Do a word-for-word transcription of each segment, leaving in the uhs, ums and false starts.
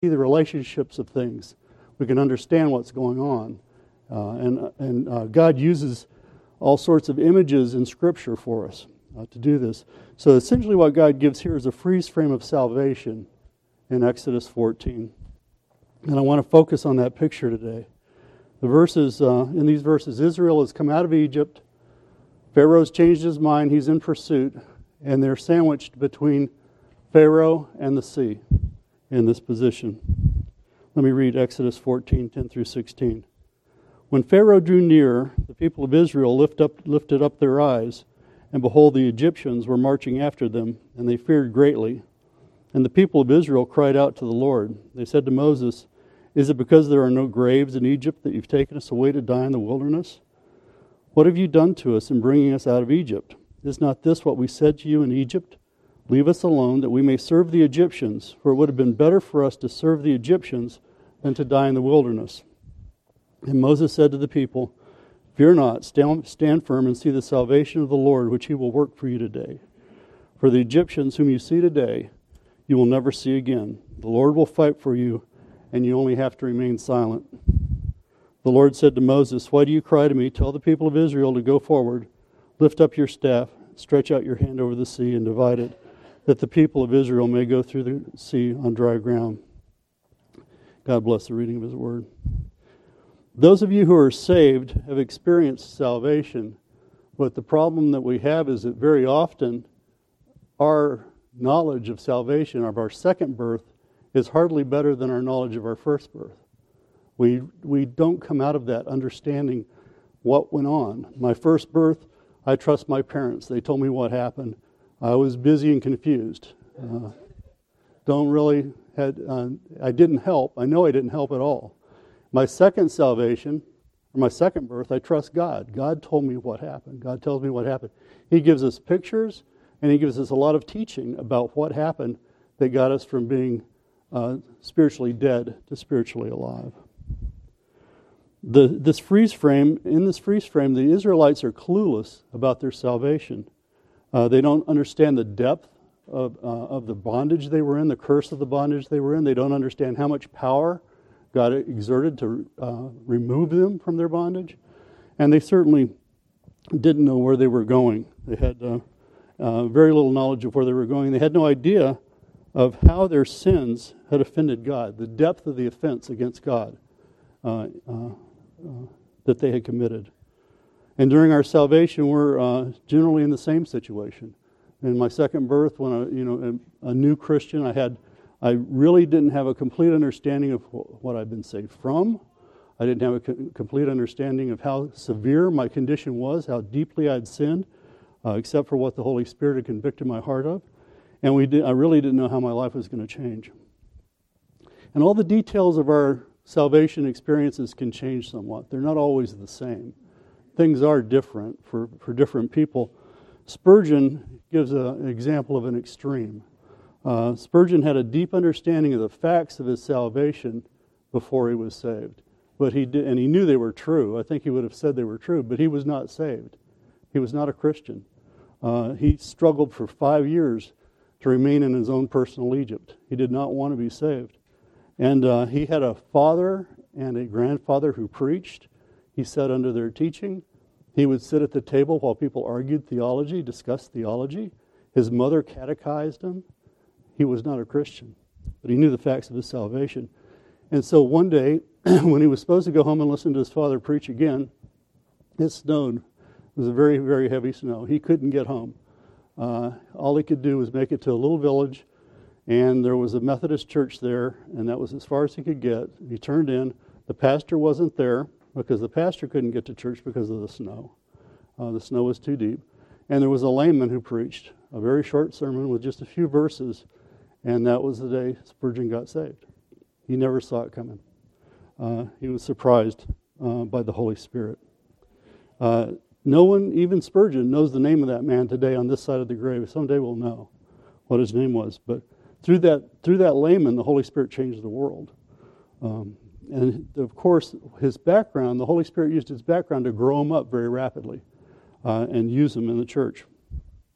see the relationships of things. We can understand what's going on. Uh, and and uh, God uses all sorts of images in Scripture for us uh, to do this. So essentially what God gives here is a freeze frame of salvation in Exodus fourteen. And I want to focus on that picture today. The verses, uh, in these verses, Israel has come out of Egypt. Pharaoh's changed his mind. He's in pursuit. And they're sandwiched between Pharaoh and the sea in this position. Let me read Exodus fourteen, ten through sixteen. When Pharaoh drew near, the people of Israel lift up, lifted up their eyes, and behold, the Egyptians were marching after them, and they feared greatly. And the people of Israel cried out to the Lord. They said to Moses, "Is it because there are no graves in Egypt that you've taken us away to die in the wilderness? What have you done to us in bringing us out of Egypt? Is not this what we said to you in Egypt? Leave us alone, that we may serve the Egyptians, for it would have been better for us to serve the Egyptians than to die in the wilderness." And Moses said to the people, "Fear not, stand, stand firm and see the salvation of the Lord, which he will work for you today. For the Egyptians whom you see today, you will never see again. The Lord will fight for you, and you only have to remain silent." The Lord said to Moses, "Why do you cry to me? Tell the people of Israel to go forward. Lift up your staff, stretch out your hand over the sea, and divide it, that the people of Israel may go through the sea on dry ground." God bless the reading of his word. Those of you who are saved have experienced salvation, but the problem that we have is that very often our knowledge of salvation, of our second birth, is hardly better than our knowledge of our first birth. We we don't come out of that understanding what went on. My first birth, I trust my parents. They told me what happened. I was busy and confused. Uh, don't really had uh, I didn't help. I know I didn't help at all. My second salvation, or my second birth, I trust God. God told me what happened. God tells me what happened. He gives us pictures, and he gives us a lot of teaching about what happened that got us from being uh, spiritually dead to spiritually alive. The, this freeze frame, in this freeze frame, the Israelites are clueless about their salvation. Uh, they don't understand the depth of, uh, of the bondage they were in, the curse of the bondage they were in. They don't understand how much power God exerted to uh, remove them from their bondage. And they certainly didn't know where they were going. They had uh, uh, very little knowledge of where they were going. They had no idea of how their sins had offended God, the depth of the offense against God uh, uh, uh, that they had committed. And during our salvation, we're uh, generally in the same situation. In my second birth, when I, you know, a, a new Christian, I had I really didn't have a complete understanding of what I'd been saved from. I didn't have a co- complete understanding of how severe my condition was, how deeply I'd sinned, uh, except for what the Holy Spirit had convicted my heart of. And we did, I really didn't know how my life was going to change. And all the details of our salvation experiences can change somewhat. They're not always the same. Things are different for, for different people. Spurgeon gives a, an example of an extreme. Uh, Spurgeon had a deep understanding of the facts of his salvation before he was saved, but he did, and he knew they were true. I think he would have said they were true, but he was not saved. He was not a Christian. Uh, he struggled for five years to remain in his own personal Egypt. He did not want to be saved, and uh, he had a father and a grandfather who preached. He sat under their teaching. He would sit at the table while people argued theology, discussed theology. His mother catechized him. He was not a Christian, but he knew the facts of his salvation. And so one day, when he was supposed to go home and listen to his father preach again, it snowed. It was a very, very heavy snow. He couldn't get home. Uh, all he could do was make it to a little village, and there was a Methodist church there, and that was as far as he could get. He turned in. The pastor wasn't there because the pastor couldn't get to church because of the snow. Uh, the snow was too deep. And there was a layman who preached a very short sermon with just a few verses. And that was the day Spurgeon got saved. He never saw it coming. Uh, he was surprised uh, by the Holy Spirit. Uh, no one, even Spurgeon, knows the name of that man today on this side of the grave. Someday we'll know what his name was. But through that through that layman, the Holy Spirit changed the world. Um, and of course, his background, the Holy Spirit used his background to grow him up very rapidly uh, and use him in the church.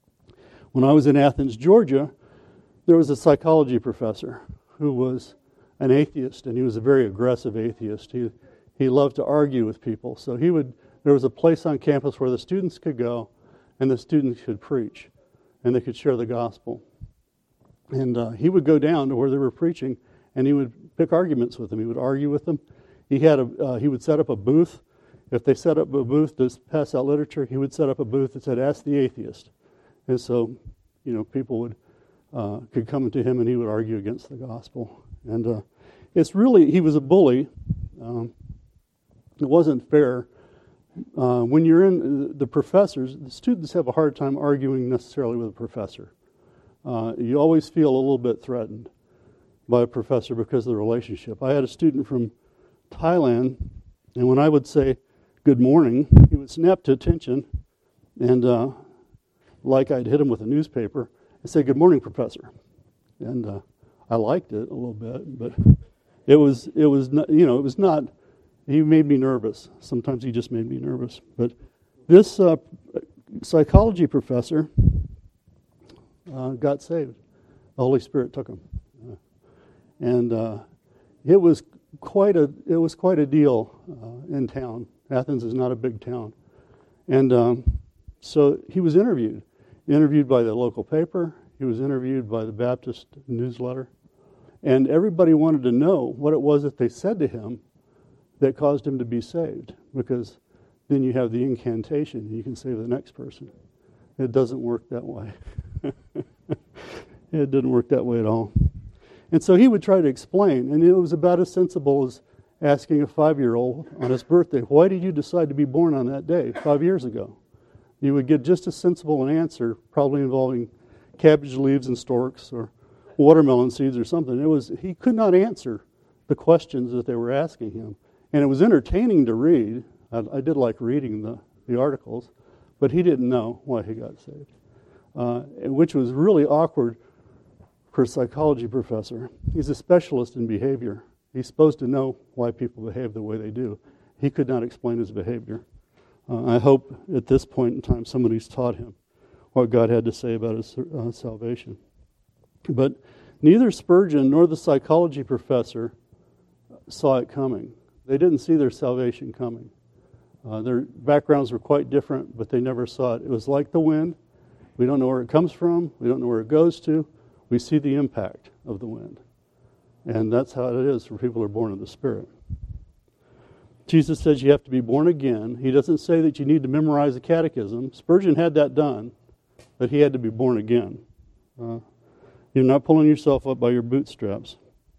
When I was in Athens, Georgia, there was a psychology professor who was an atheist, and he was a very aggressive atheist. He he loved to argue with people. So he would. There was a place on campus where the students could go, and the students could preach, and they could share the gospel. And uh, he would go down to where they were preaching, and he would pick arguments with them. He would argue with them. He had a uh, he would set up a booth. If they set up a booth to pass out literature, he would set up a booth that said, "Ask the atheist." And so, you know, people would uh, could come to him, and he would argue against the gospel. And uh, it's really, he was a bully. Um, it wasn't fair. Uh, when you're in the professors, the students have a hard time arguing necessarily with a professor. Uh, you always feel a little bit threatened by a professor because of the relationship. I had a student from Thailand, and when I would say good morning, he would snap to attention, and uh, like I'd hit him with a newspaper, and say, "Good morning, professor." And uh, I liked it a little bit, but it was it was not, you know it was not. He made me nervous. Sometimes he just made me nervous. But this uh, psychology professor uh, got saved. The Holy Spirit took him, uh, and uh, it was quite a it was quite a deal uh, in town. Athens is not a big town, and um, so he was interviewed. Interviewed by the local paper. He was interviewed by the Baptist newsletter, and everybody wanted to know what it was that they said to him that caused him to be saved, because then you have the incantation and you can save the next person. It doesn't work that way. It didn't work that way at all. And so he would try to explain, and it was about as sensible as asking a five-year-old on his birthday, "Why did you decide to be born on that day five years ago?" You would get just as sensible an answer, probably involving cabbage leaves and storks or watermelon seeds or something. It was he could not answer the questions that they were asking him. And it was entertaining to read. I, I did like reading the, the articles, but he didn't know why he got saved, uh, which was really awkward for a psychology professor. He's a specialist in behavior. He's supposed to know why people behave the way they do. He could not explain his behavior. Uh, I hope at this point in time somebody's taught him what God had to say about his uh, salvation. But neither Spurgeon nor the psychology professor saw it coming. They didn't see their salvation coming. Uh, their backgrounds were quite different, but they never saw it. It was like the wind. We don't know where it comes from. We don't know where it goes to. We see the impact of the wind. And that's how it is for people who are born of the Spirit. Jesus says you have to be born again. He doesn't say that you need to memorize the catechism. Spurgeon had that done, but he had to be born again. Uh, you're not pulling yourself up by your bootstraps.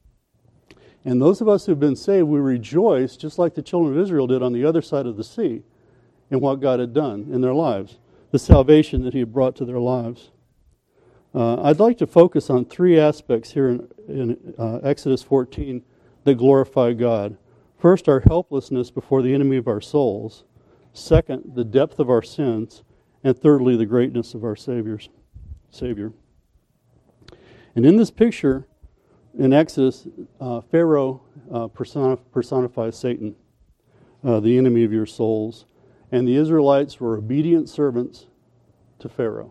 And those of us who've been saved, we rejoice, just like the children of Israel did on the other side of the sea, in what God had done in their lives, the salvation that He had brought to their lives. Uh, I'd like to focus on three aspects here in, in uh, Exodus fourteen that glorify God. First, our helplessness before the enemy of our souls. Second, the depth of our sins. And thirdly, the greatness of our Savior's Savior. And in this picture, in Exodus, uh, Pharaoh uh, personif- personifies Satan, uh, the enemy of your souls. And the Israelites were obedient servants to Pharaoh.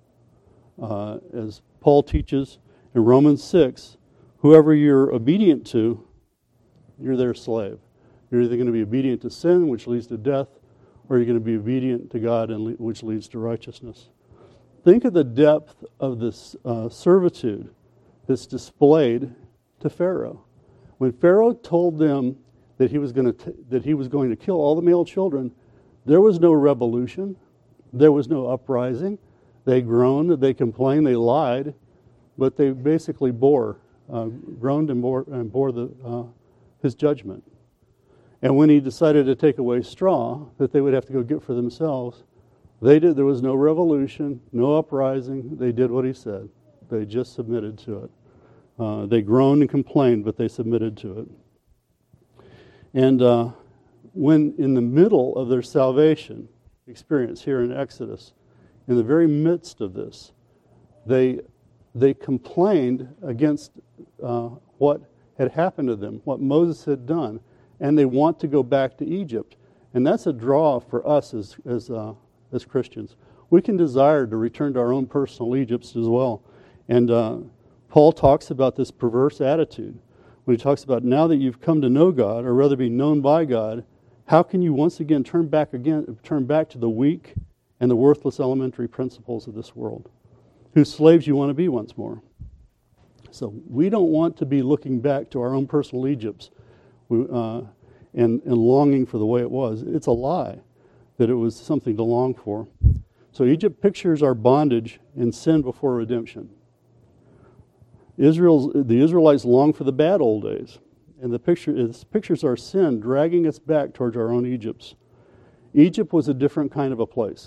Uh, as Paul teaches in Romans six, whoever you're obedient to, you're their slave. You're either going to be obedient to sin, which leads to death, or you're going to be obedient to God, and le- which leads to righteousness. Think of the depth of this uh, servitude that's displayed to Pharaoh. When Pharaoh told them that he was going to t- that he was going to kill all the male children, there was no revolution, there was no uprising. They groaned, they complained, they lied, but they basically bore, uh, groaned and bore and bore the uh, his judgment. And when he decided to take away straw that they would have to go get for themselves, they did. There was no revolution, no uprising. They did what he said. They just submitted to it. Uh, they groaned and complained, but they submitted to it. And uh, when in the middle of their salvation experience here in Exodus, in the very midst of this, they they complained against uh, what had happened to them, what Moses had done, and they want to go back to Egypt. And that's a draw for us as as uh, as Christians. We can desire to return to our own personal Egypts as well. And uh, Paul talks about this perverse attitude. when he talks about now that you've come to know God, or rather be known by God, how can you once again turn back again, turn back to the weak and the worthless elementary principles of this world, whose slaves you want to be once more? So we don't want to be looking back to our own personal Egypts we, uh, and, and longing for the way it was. It's a lie that it was something to long for. So Egypt pictures our bondage and sin before redemption. Israel's, the Israelites long for the bad old days. And the picture is pictures our sin dragging us back towards our own Egypts. Egypt was a different kind of a place.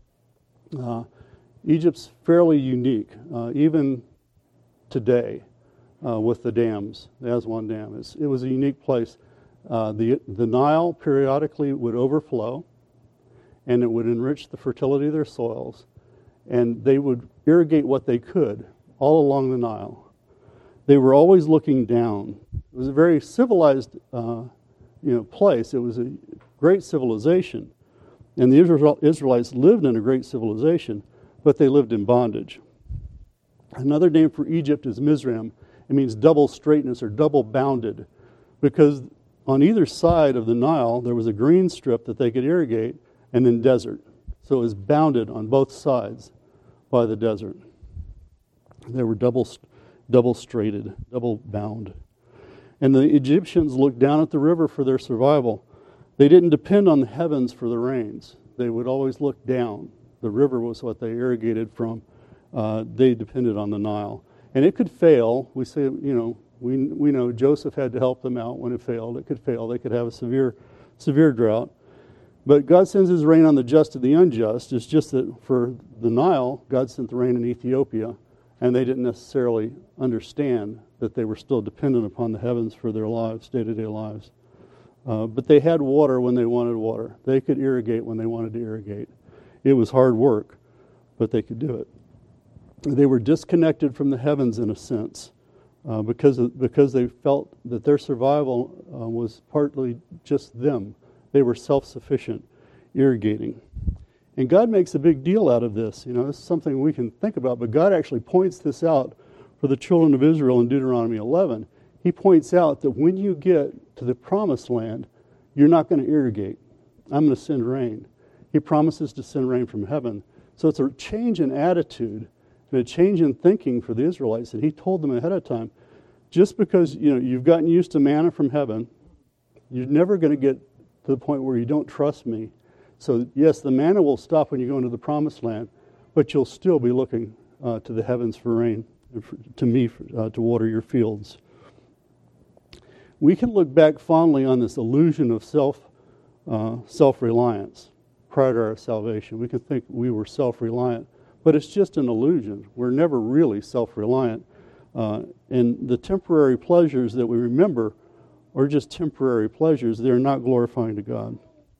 Uh, Egypt's fairly unique, uh, even today, uh, with the dams, the Aswan Dam. It's, it was a unique place. Uh, the, the Nile periodically would overflow, and it would enrich the fertility of their soils, and they would irrigate what they could all along the Nile. They were always looking down. It was a very civilized uh, you know, place. It was a great civilization. And the Israel, Israelites lived in a great civilization, but they lived in bondage. Another name for Egypt is Mizraim. It means double straightness or double bounded, because on either side of the Nile there was a green strip that they could irrigate, and then desert. So it was bounded on both sides by the desert. They were double double straighted, double bound. And the Egyptians looked down at the river for their survival. They didn't depend on the heavens for the rains. They would always look down. The river was what they irrigated from. Uh, they depended on the Nile. And it could fail. We say, you know, we we know Joseph had to help them out when it failed. It could fail. They could have a severe, severe drought. But God sends his rain on the just and the unjust. It's just that for the Nile, God sent the rain in Ethiopia, and they didn't necessarily understand that they were still dependent upon the heavens for their lives, day-to-day lives. Uh, but they had water when they wanted water. They could irrigate when they wanted to irrigate. It was hard work, but they could do it. They were disconnected from the heavens in a sense, uh, because of, because they felt that their survival uh, was partly just them. They were self-sufficient, irrigating. And God makes a big deal out of this. You know, this is something we can think about, but God actually points this out for the children of Israel in Deuteronomy eleven. He points out that when you get to the promised land, you're not going to irrigate. I'm going to send rain. He promises to send rain from heaven. So it's a change in attitude and a change in thinking for the Israelites that he told them ahead of time. Just because, you know, you've gotten used to manna from heaven, you're never going to get to the point where you don't trust me. So yes, the manna will stop when you go into the promised land, but you'll still be looking uh, to the heavens for rain, for, to me for, uh, to water your fields. We can look back fondly on this illusion of self, uh, self-reliance prior to our salvation. We can think we were self-reliant, but it's just an illusion. We're never really self-reliant. Uh, and the temporary pleasures that we remember are just temporary pleasures. They're not glorifying to God.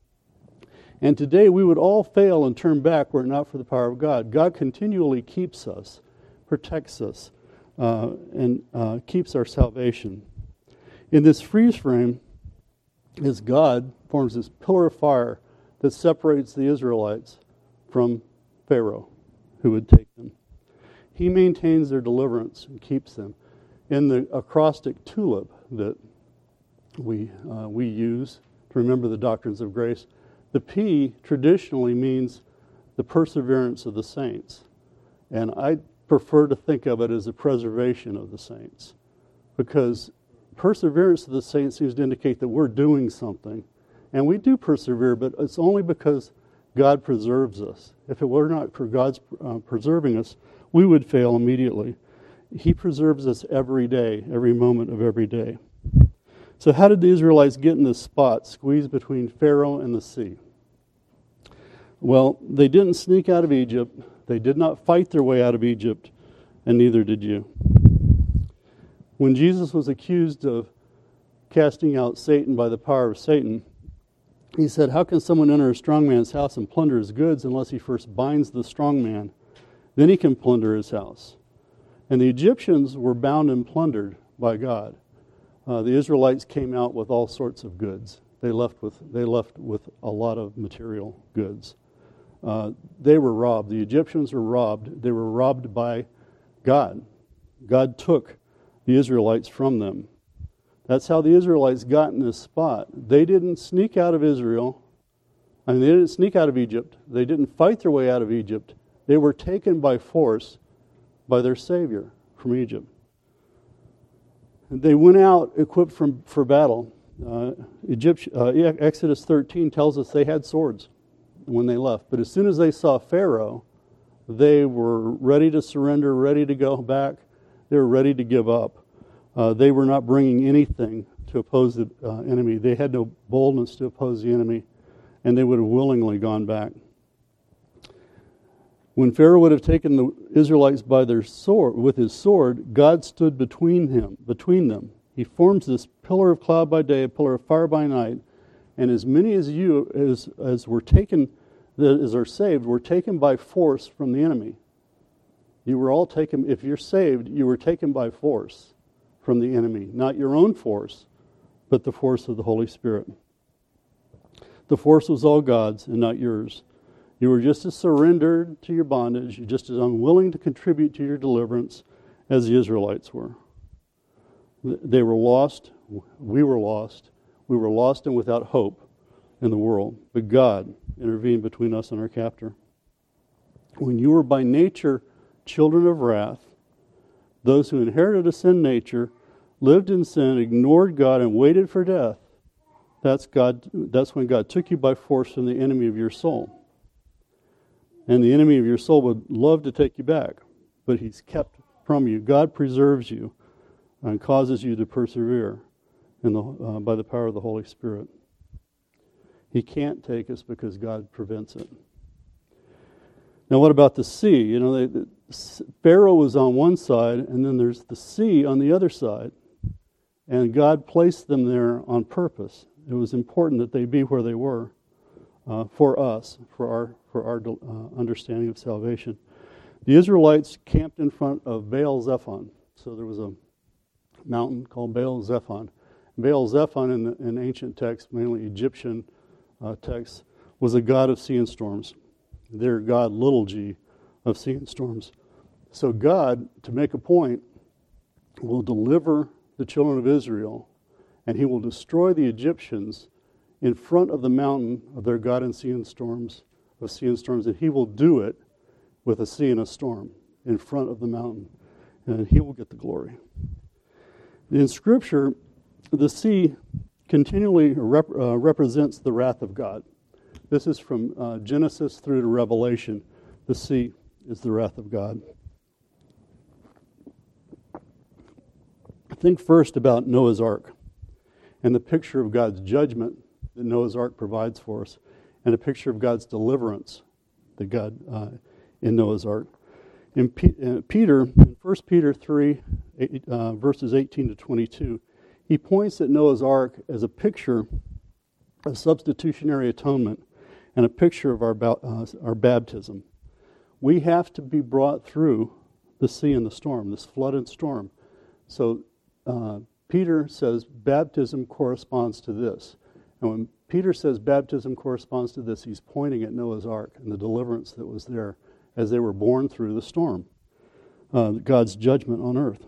And today we would all fail and turn back were it not for the power of God. God continually keeps us, protects us, uh, and uh, keeps our salvation. In this freeze frame, as God forms this pillar of fire that separates the Israelites from Pharaoh, who would take them. He maintains their deliverance and keeps them. In the acrostic TULIP that we uh, we use to remember the doctrines of grace, the P traditionally means the perseverance of the saints. And I prefer to think of it as the preservation of the saints, because perseverance of the saints seems to indicate that we're doing something. And we do persevere, but it's only because God preserves us. If it were not for God's uh, preserving us, we would fail immediately. He preserves us every day, every moment of every day. So how did the Israelites get in this spot, squeezed between Pharaoh and the sea? Well, they didn't sneak out of Egypt. They did not fight their way out of Egypt, and neither did you. When Jesus was accused of casting out Satan by the power of Satan, he said, "How can someone enter a strong man's house and plunder his goods unless he first binds the strong man? Then he can plunder his house." And the Egyptians were bound and plundered by God. Uh, the Israelites came out with all sorts of goods. They left with they left with a lot of material goods. Uh, they were robbed. The Egyptians were robbed. They were robbed by God. God took the Israelites from them. That's how the Israelites got in this spot. They didn't sneak out of Israel. I mean, they didn't sneak out of Egypt. They didn't fight their way out of Egypt. They were taken by force by their Savior from Egypt. They went out equipped from, for battle. Uh, Egypt, uh, Exodus thirteen tells us they had swords when they left. But as soon as they saw Pharaoh, they were ready to surrender, ready to go back. They were ready to give up. Uh, they were not bringing anything to oppose the uh, enemy. They had no boldness to oppose the enemy, and they would have willingly gone back. When Pharaoh would have taken the Israelites by their sword, with his sword, God stood between him, between them. He forms this pillar of cloud by day, a pillar of fire by night, and as many as you as as were taken, as are saved, were taken by force from the enemy. You were all taken. If you're saved, you were taken by force from the enemy, not your own force, but the force of the Holy Spirit. The force was all God's and not yours. You were just as surrendered to your bondage, you're just as unwilling to contribute to your deliverance as the Israelites were. They were lost. We were lost. We were lost and without hope in the world. But God intervened between us and our captor. When you were by nature children of wrath, those who inherited a sin nature, lived in sin, ignored God, and waited for death, that's God. That's when God took you by force from the enemy of your soul. And the enemy of your soul would love to take you back, but he's kept from you. God preserves you and causes you to persevere in the, uh, by the power of the Holy Spirit. He can't take us because God prevents it. Now, what about the sea? You know, they, the, Pharaoh was on one side, and then there's the sea on the other side. And God placed them there on purpose. It was important that they be where they were uh, for us, for our for our uh, understanding of salvation. The Israelites camped in front of Baal Zephon. So there was a mountain called Baal Zephon. Baal Zephon in, the, in ancient texts, mainly Egyptian uh, texts, was a god of sea and storms. Their god, little g, of sea and storms. So God, to make a point, will deliver the children of Israel, and he will destroy the Egyptians in front of the mountain of their god and sea and storms, of sea and storms, and he will do it with a sea and a storm in front of the mountain, and he will get the glory. In Scripture, the sea continually rep- uh, represents the wrath of God. This is from uh, Genesis through to Revelation. The sea is the wrath of God. Think first about Noah's Ark and the picture of God's judgment that Noah's Ark provides for us, and a picture of God's deliverance that God uh, in Noah's Ark. In P- uh, Peter, in First Peter three, eight, uh, verses eighteen to twenty-two, he points at Noah's Ark as a picture of substitutionary atonement and a picture of our ba- uh, our baptism. We have to be brought through the sea and the storm, this flood and storm. So uh, Peter says baptism corresponds to this. And when Peter says baptism corresponds to this, he's pointing at Noah's Ark and the deliverance that was there as they were born through the storm, uh, God's judgment on earth.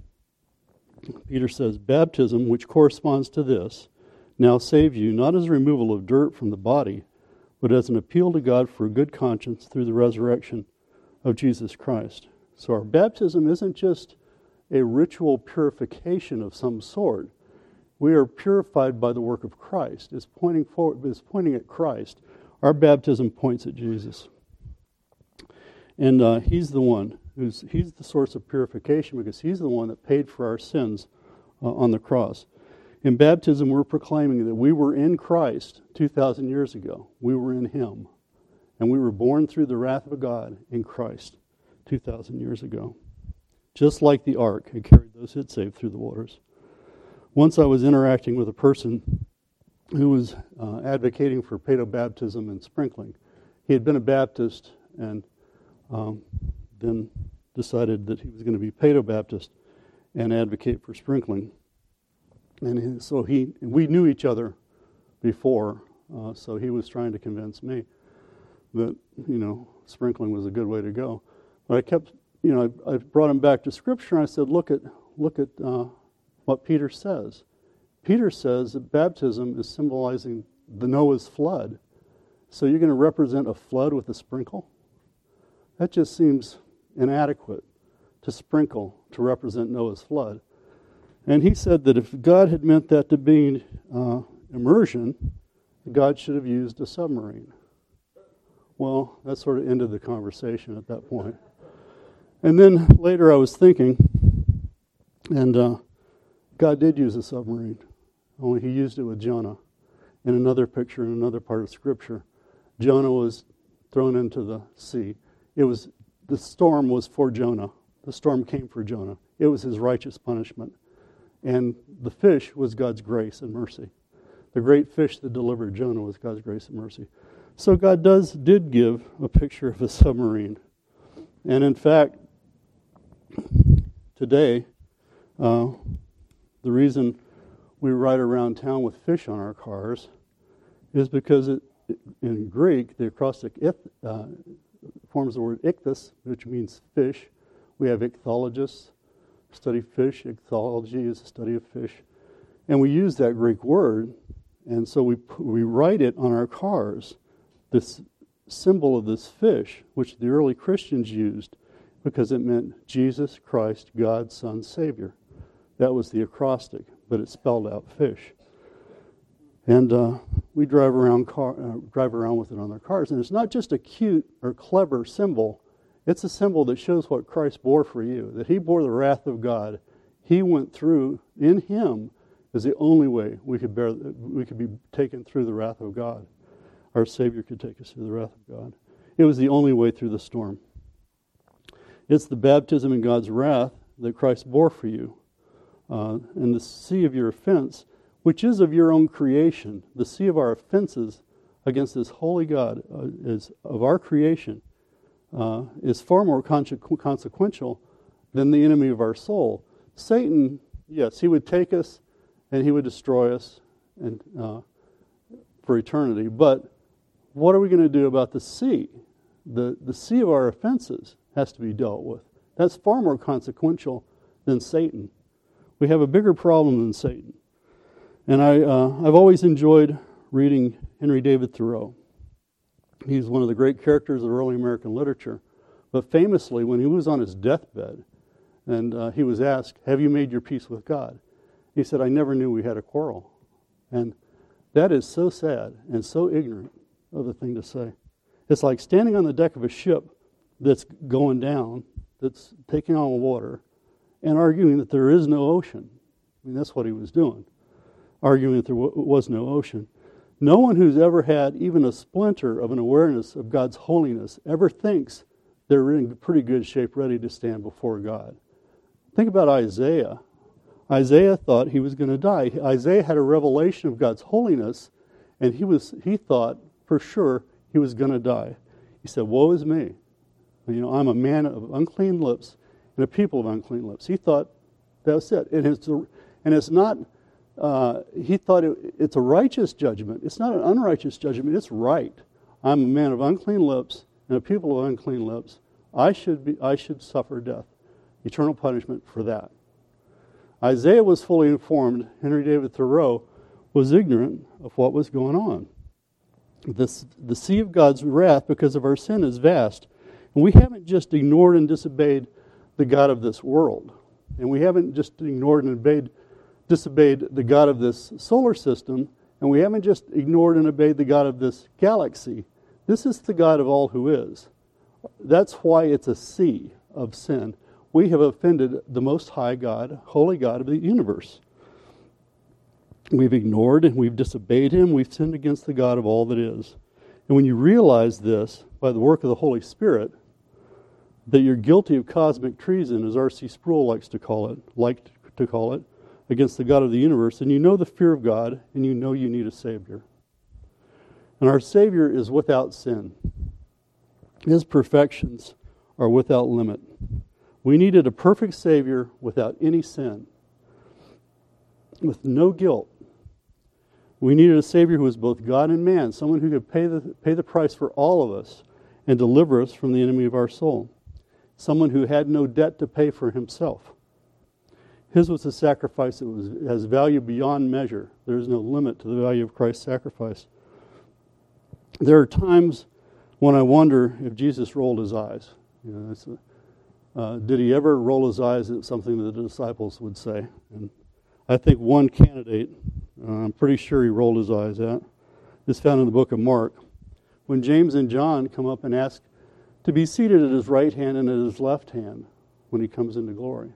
Peter says, baptism, which corresponds to this, now save you, not as a removal of dirt from the body, but as an appeal to God for a good conscience through the resurrection of Jesus Christ. So our baptism isn't just a ritual purification of some sort. We are purified by the work of Christ. It's pointing forward, it's pointing at Christ. Our baptism points at Jesus. And uh, he's the one who's he's the source of purification because he's the one that paid for our sins uh, on the cross. In baptism, we're proclaiming that we were in Christ two thousand years ago. We were in him. And we were born through the wrath of God in Christ two thousand years ago. Just like the ark had carried those it saved through the waters. Once I was interacting with a person who was uh, advocating for paedobaptism and sprinkling. He had been a Baptist and um, then decided that he was going to be paedobaptist and advocate for sprinkling. And he, so he, we knew each other before, uh, so he was trying to convince me that, you know, sprinkling was a good way to go. But I kept, you know, I, I brought him back to Scripture and I said, look at, look at uh, what Peter says. Peter says that baptism is symbolizing the Noah's flood. So you're going to represent a flood with a sprinkle? That just seems inadequate to sprinkle to represent Noah's flood. And he said that if God had meant that to be uh, immersion, God should have used a submarine. Well, that sort of ended the conversation at that point. And then later I was thinking, and uh, God did use a submarine, only he used it with Jonah. In another picture, in another part of Scripture, Jonah was thrown into the sea. It was the storm was for Jonah. The storm came for Jonah. It was his righteous punishment. And the fish was God's grace and mercy. The great fish that delivered Jonah was God's grace and mercy. So God does did give a picture of a submarine. And in fact, today, uh, the reason we ride around town with fish on our cars is because it, in Greek, the acrostic ith, uh, forms the word ichthys, which means fish. We have ichthyologists study fish. Ichthyology is the study of fish. And we use that Greek word, and so we we write it on our cars, this symbol of this fish, which the early Christians used because it meant Jesus Christ, God's Son, Savior. That was the acrostic, but it spelled out fish. And uh, we drive around car, uh, drive around with it on our cars. And it's not just a cute or clever symbol. It's a symbol that shows what Christ bore for you, that he bore the wrath of God. He went through, in him is the only way we could bear, we could be taken through the wrath of God. Our Savior could take us through the wrath of God. It was the only way through the storm. It's the baptism in God's wrath that Christ bore for you. Uh, and the sea of your offense, which is of your own creation, the sea of our offenses against this holy God uh, is of our creation, uh, is far more consequ- consequential than the enemy of our soul. Satan, yes, he would take us and he would destroy us and uh, for eternity. But what are we going to do about the sea? The, the sea of our offenses has to be dealt with. That's far more consequential than Satan. We have a bigger problem than Satan. And I, uh, I've always enjoyed reading Henry David Thoreau. He's one of the great characters of early American literature. But famously, when he was on his deathbed, and uh, he was asked, have you made your peace with God? He said, I never knew we had a quarrel. And that is so sad and so ignorant of a thing to say. It's like standing on the deck of a ship that's going down, that's taking on water, and arguing that there is no ocean. I mean, that's what he was doing, arguing that there w- was no ocean. No one who's ever had even a splinter of an awareness of God's holiness ever thinks they're in pretty good shape, ready to stand before God. Think about Isaiah. Isaiah thought he was going to die. Isaiah had a revelation of God's holiness, and he was he thought for sure he was going to die. He said, woe is me. You know, I'm a man of unclean lips and a people of unclean lips. He thought that was it. And it's, a, and it's not, uh, he thought it, it's a righteous judgment. It's not an unrighteous judgment. It's right. I'm a man of unclean lips and a people of unclean lips. I should be. I should suffer death, eternal punishment for that. Isaiah was fully informed. Henry David Thoreau was ignorant of what was going on. This, the sea of God's wrath because of our sin is vast. And we haven't just ignored and disobeyed the God of this world. And we haven't just ignored and obeyed, disobeyed the God of this solar system. And we haven't just ignored and obeyed the God of this galaxy. This is the God of all who is. That's why it's a sea of sin. We have offended the Most High God, Holy God of the universe. We've ignored and we've disobeyed Him. We've sinned against the God of all that is. And when you realize this by the work of the Holy Spirit, that you're guilty of cosmic treason, as R C Sproul likes to call it, liked to call it, against the God of the universe, and you know the fear of God, and you know you need a Savior. And our Savior is without sin. His perfections are without limit. We needed a perfect Savior without any sin, with no guilt. We needed a Savior who was both God and man, someone who could pay the, pay the price for all of us and deliver us from the enemy of our soul, someone who had no debt to pay for himself. His was a sacrifice that was, has value beyond measure. There is no limit to the value of Christ's sacrifice. There are times when I wonder if Jesus rolled his eyes. You know, that's a, uh, did he ever roll his eyes at something that the disciples would say? And I think one candidate, uh, I'm pretty sure he rolled his eyes at, is found in the book of Mark. When James and John come up and ask to be seated at his right hand and at his left hand when he comes into glory.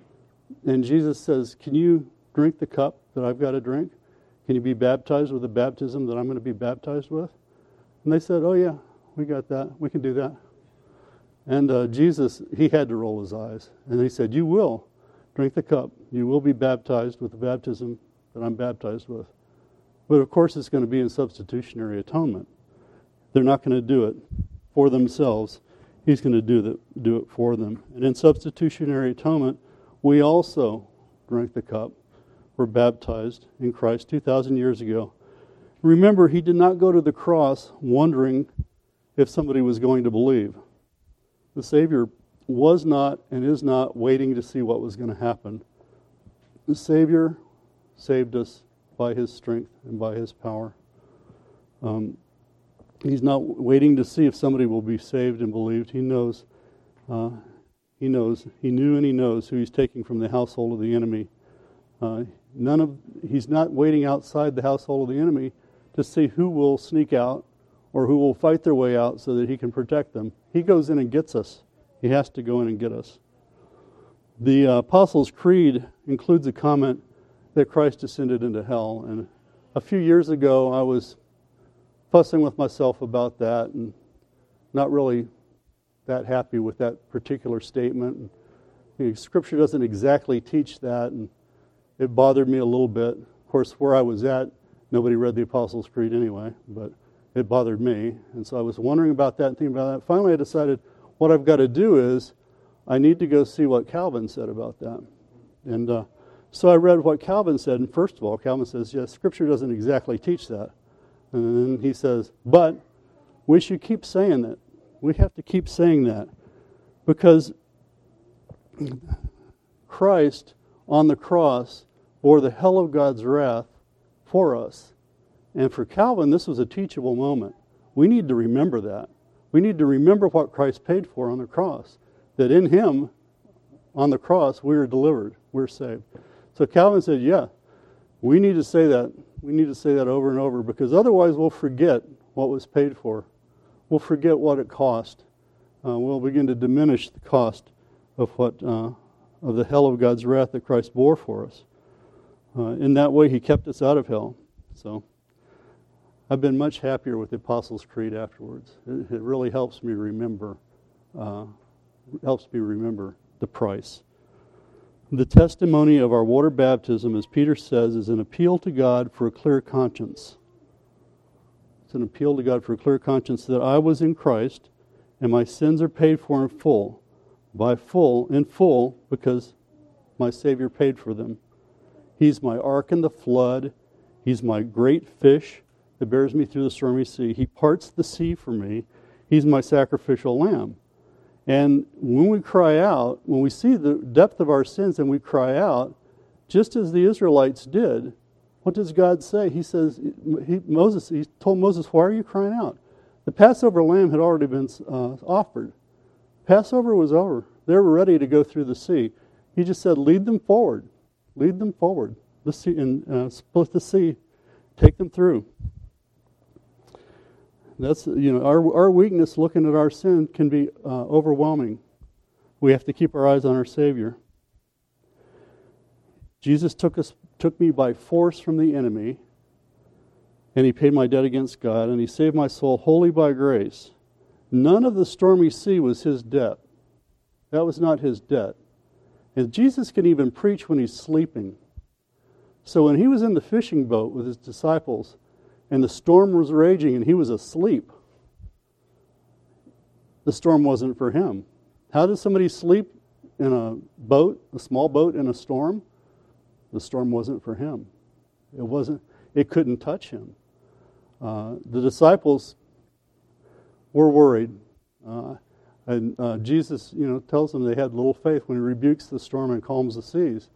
And Jesus says, can you drink the cup that I've got to drink? Can you be baptized with the baptism that I'm going to be baptized with? And they said, oh yeah, we got that. We can do that. And uh, Jesus, he had to roll his eyes. And he said, you will drink the cup. You will be baptized with the baptism that I'm baptized with. But of course it's going to be in substitutionary atonement. They're not going to do it for themselves. He's going to do, the, do it for them. And in substitutionary atonement, we also drank the cup. We're baptized in Christ two thousand years ago. Remember, he did not go to the cross wondering if somebody was going to believe. The Savior was not and is not waiting to see what was going to happen. The Savior saved us by his strength and by his power. Um, he's not waiting to see if somebody will be saved and believed. He knows. Uh, he knows. He knew and he knows who he's taking from the household of the enemy. Uh, none of. He's not waiting outside the household of the enemy to see who will sneak out or who will fight their way out so that he can protect them. He goes in and gets us. He has to go in and get us. The uh, Apostles' Creed includes a comment that Christ descended into hell. And a few years ago, I was fussing with myself about that and not really that happy with that particular statement. And, you know, Scripture doesn't exactly teach that, and it bothered me a little bit. Of course, where I was at, nobody read the Apostles' Creed anyway, but it bothered me. And so I was wondering about that and thinking about that. Finally, I decided what I've got to do is I need to go see what Calvin said about that. And uh, so I read what Calvin said. And first of all, Calvin says, yes, Scripture doesn't exactly teach that. And then he says, but we should keep saying that. We have to keep saying that. Because Christ on the cross bore the hell of God's wrath for us. And for Calvin, this was a teachable moment. We need to remember that. We need to remember what Christ paid for on the cross. That in him, on the cross, we are delivered. We're saved. So Calvin said, yeah, we need to say that. We need to say that over and over, because otherwise we'll forget what was paid for. We'll forget what it cost. Uh, we'll begin to diminish the cost of what uh, of the hell of God's wrath that Christ bore for us. Uh, in that way, he kept us out of hell. So I've been much happier with the Apostles' Creed afterwards. It, it really helps me remember, uh, helps me remember the price. The testimony of our water baptism, as Peter says, is an appeal to God for a clear conscience. It's an appeal to God for a clear conscience that I was in Christ and my sins are paid for in full, by full, in full, because my Savior paid for them. He's my ark in the flood. He's my great fish that bears me through the stormy sea. He parts the sea for me. He's my sacrificial lamb. And when we cry out, when we see the depth of our sins and we cry out, just as the Israelites did, what does God say? He says, he, Moses, he told Moses, why are you crying out? The Passover lamb had already been uh, offered. Passover was over. They were ready to go through the sea. He just said, lead them forward. Lead them forward. The sea, and uh, split the sea. Take them through. That's, you know, our our weakness looking at our sin can be uh, overwhelming. We have to keep our eyes on our Savior. Jesus took us, took me by force from the enemy, and he paid my debt against God, and he saved my soul wholly by grace. None of the stormy sea was his debt. That was not his debt. And Jesus can even preach when he's sleeping. So when he was in the fishing boat with his disciples, and the storm was raging and he was asleep, the storm wasn't for him. How does somebody sleep in a boat, a small boat in a storm? The storm wasn't for him. It wasn't. It couldn't touch him. Uh, the disciples were worried. Uh, and uh, Jesus, you know, tells them they had little faith when he rebukes the storm and calms the seas.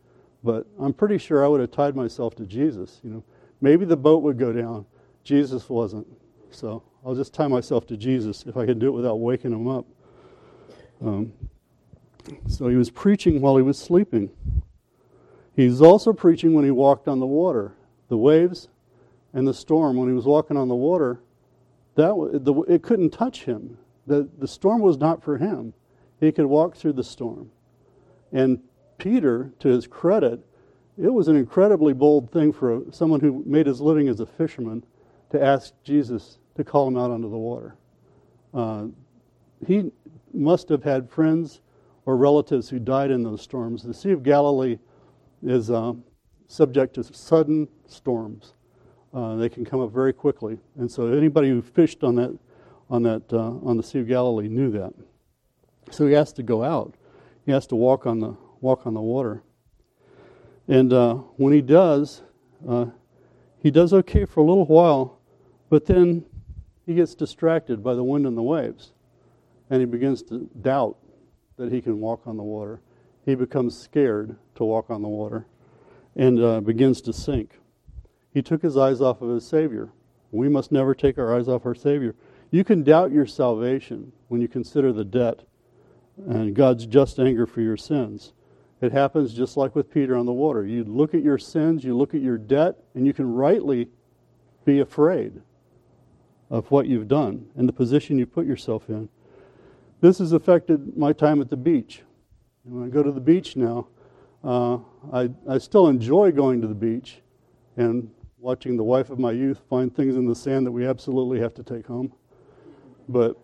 but I'm pretty sure I would have tied myself to Jesus. You know, maybe the boat would go down. Jesus wasn't. So I'll just tie myself to Jesus if I can do it without waking him up. Um, so he was preaching while he was sleeping. He's also preaching when he walked on the water. The waves and the storm, when he was walking on the water, that the, it couldn't touch him. The, the storm was not for him. He could walk through the storm. And Peter, to his credit, it was an incredibly bold thing for a, someone who made his living as a fisherman to ask Jesus to call him out onto the water. Uh, he must have had friends or relatives who died in those storms. The Sea of Galilee is uh, subject to sudden storms. Uh, they can come up very quickly, and so anybody who fished on that, on that, uh, on the Sea of Galilee knew that. So he has to go out. He has to walk on the walk on the water. And uh, when he does, uh, he does okay for a little while, but then he gets distracted by the wind and the waves, and he begins to doubt that he can walk on the water. He becomes scared to walk on the water and uh, begins to sink. He took his eyes off of his Savior. We must never take our eyes off our Savior. You can doubt your salvation when you consider the debt and God's just anger for your sins. It happens just like with Peter on the water. You look at your sins, you look at your debt, and you can rightly be afraid of what you've done and the position you put yourself in. This has affected my time at the beach. When I go to the beach now, uh, I, I still enjoy going to the beach and watching the wife of my youth find things in the sand that we absolutely have to take home. But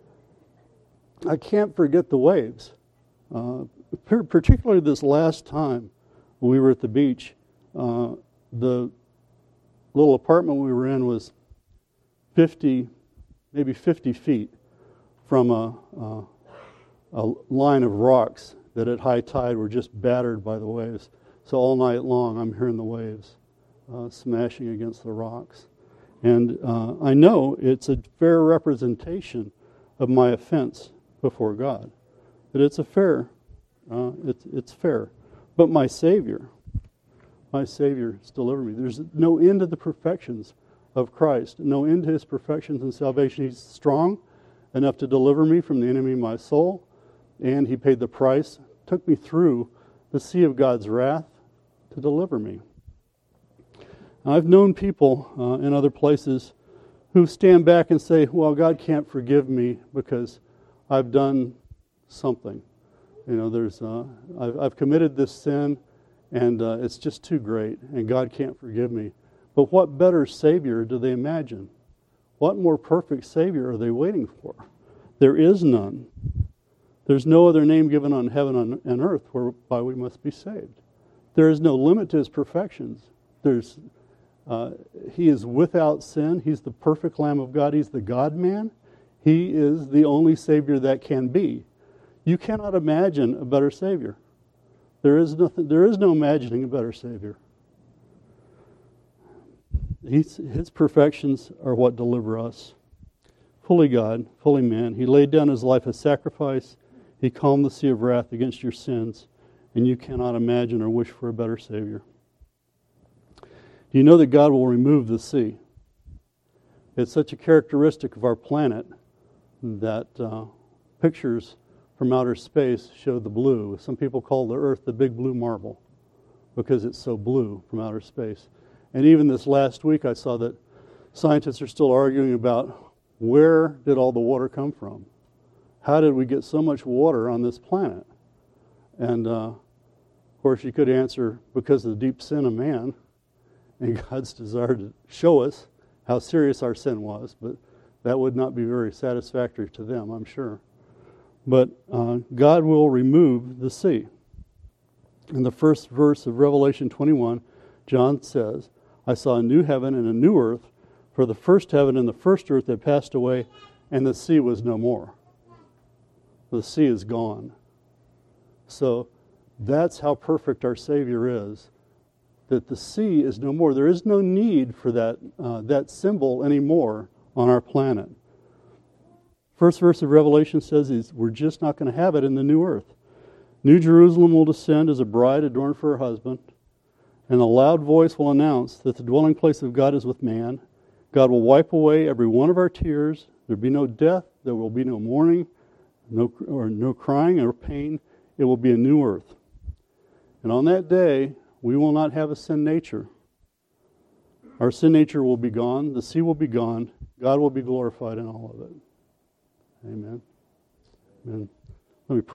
I can't forget the waves. Uh, particularly this last time we were at the beach, uh, the little apartment we were in was fifty, maybe fifty feet from a, a, a line of rocks that at high tide were just battered by the waves. So all night long I'm hearing the waves uh, smashing against the rocks. And uh, I know it's a fair representation of my offense before God. That it's a fair, uh, it's, it's fair. But my Savior, my Savior has delivered me. There's no end to the perfections of Christ, no end to his perfections in salvation. He's strong enough to deliver me from the enemy of my soul, and he paid the price, took me through the sea of God's wrath to deliver me. I've known people uh, in other places who stand back and say, well, God can't forgive me because I've done something. You know, there's uh, I've, I've committed this sin, and uh, it's just too great, and God can't forgive me. But what better Savior do they imagine? What more perfect Savior are they waiting for? There is none. There's no other name given on heaven and earth whereby we must be saved. There is no limit to his perfections. There's uh, he is without sin. He's the perfect Lamb of God. He's the God-man. He is the only Savior that can be. You cannot imagine a better Savior. There is nothing. There is no imagining a better Savior. He's, his perfections are what deliver us. Fully God, fully man. He laid down his life as sacrifice. He calmed the sea of wrath against your sins, and you cannot imagine or wish for a better Savior. Do you know that God will remove the sea? It's such a characteristic of our planet that uh, pictures from outer space show the blue. Some people call the earth the big blue marble because it's so blue from outer space. And even this last week I saw that scientists are still arguing about where did all the water come from? How did we get so much water on this planet? And uh, of course you could answer because of the deep sin of man and God's desire to show us how serious our sin was, but that would not be very satisfactory to them, I'm sure. But uh, God will remove the sea. In the first verse of Revelation twenty-one, John says, I saw a new heaven and a new earth, for the first heaven and the first earth had passed away, and the sea was no more. The sea is gone. So that's how perfect our Savior is, that the sea is no more. There is no need for that, uh, that symbol anymore on our planet. First verse of Revelation says is we're just not going to have it in the new earth. New Jerusalem will descend as a bride adorned for her husband. And a loud voice will announce that the dwelling place of God is with man. God will wipe away every one of our tears. There will be no death. There will be no mourning, no or no crying or pain. It will be a new earth. And on that day, we will not have a sin nature. Our sin nature will be gone. The sea will be gone. God will be glorified in all of it. Amen. Amen. Let me pray.